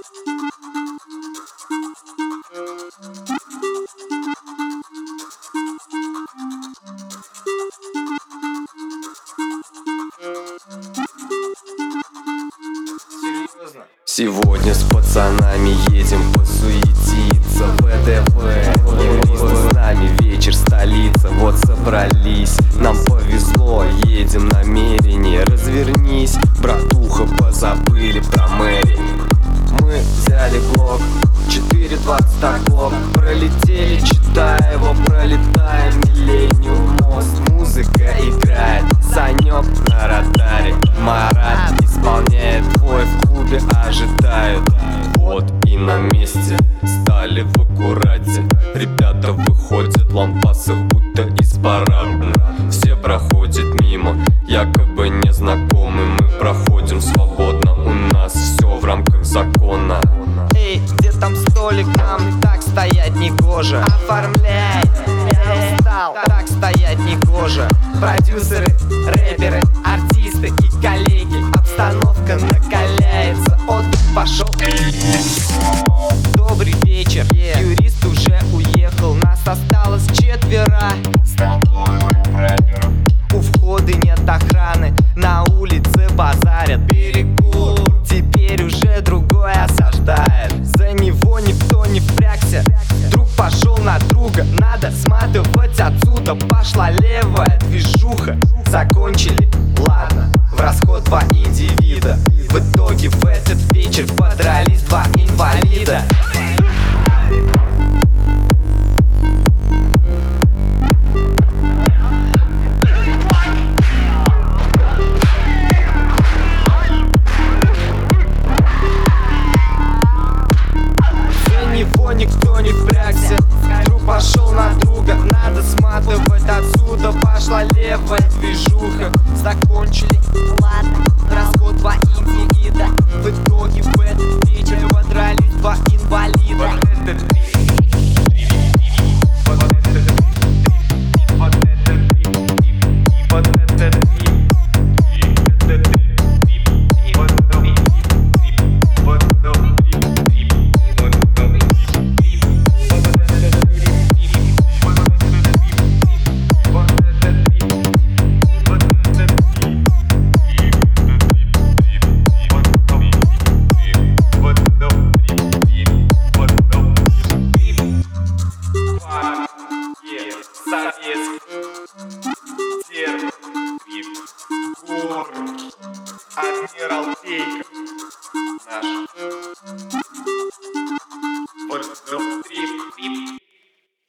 Сегодня с пацанами едем посуетиться. ВДВ, юристы с нами, вечер, столица. Вот собрались, нам повезло, едем намерение. Развернись, братуха, позабыли про мэри. Мы взяли блок, 4:20 оклок. Пролетели, читая его, пролетаем Миллениум мост. Музыка играет, Санек на радаре. Марат исполняет, твой в клубе ожидают. Вот и на месте, стали в аккурате. Ребята выходят, лампасы будто из парада. Все проходят мимо, якобы незнакомы. Мы проходим свободно, у нас все в рамках закона. Эй, где там столик? Нам так стоять не гоже. Оформляй, я устал, так стоять не гоже. Продюсеры, рэперы, артисты и коллеги. Обстановка накаляется, отдых пошел. Добрый вечер, юрист уже уехал. Нас осталось 4. У входа нет охраны, на улице базарят. Перекур, теперь уже другой осаждает. За него никто не впрягся, друг пошел на друга. Надо сматывать отсюда, пошла левая движуха. Закончили, ладно, в расход 2 индивида. В итоге в этот вечер подрались 2 инвалида. Никто не впрягся, друг пошел на друга. Надо сматывать отсюда, пошла левая движуха. Закончили, ладно, расход 2 индивида. В итоге в этот вечер подрались 2 инвалида. Адмирал Пейка наш.